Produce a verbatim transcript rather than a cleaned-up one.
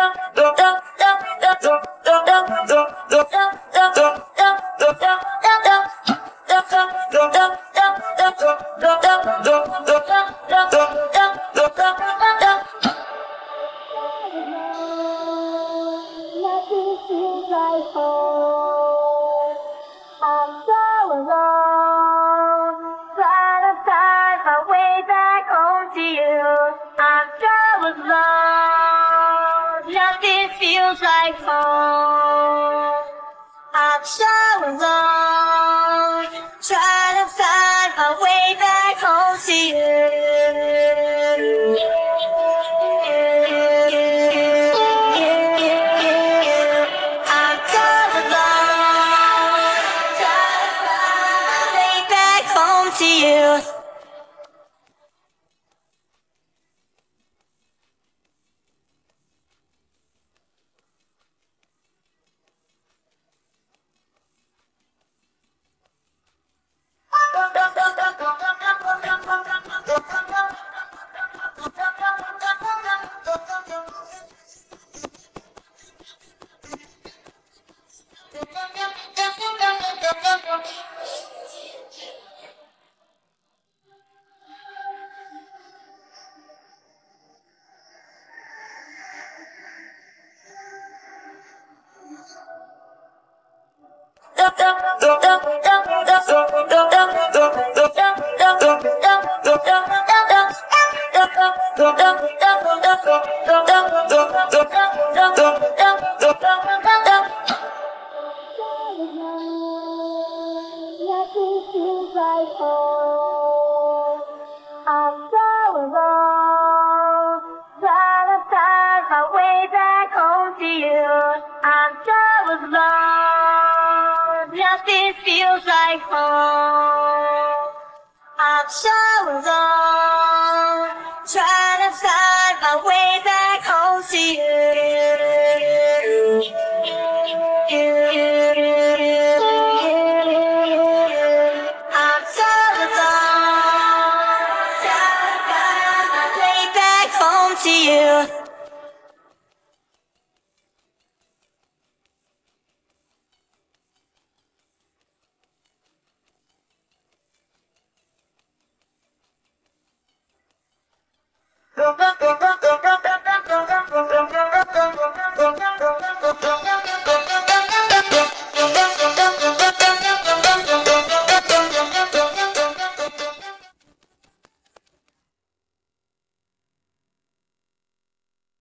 Nothing feels like home. I'm so alone, trying to find my way back home to you. I'm so alone. Nothing feels like home. I'm so alone, trying to find my way back home to you. I'm so alone, trying to find my way back home to you. Nothing feels like home. I'm so alone, trying to find my way back home to you. I'm so alone, nothing feels like home. I'm so alone, trying to find my way back home to you. I'm so alone, trying to find my way back home to you.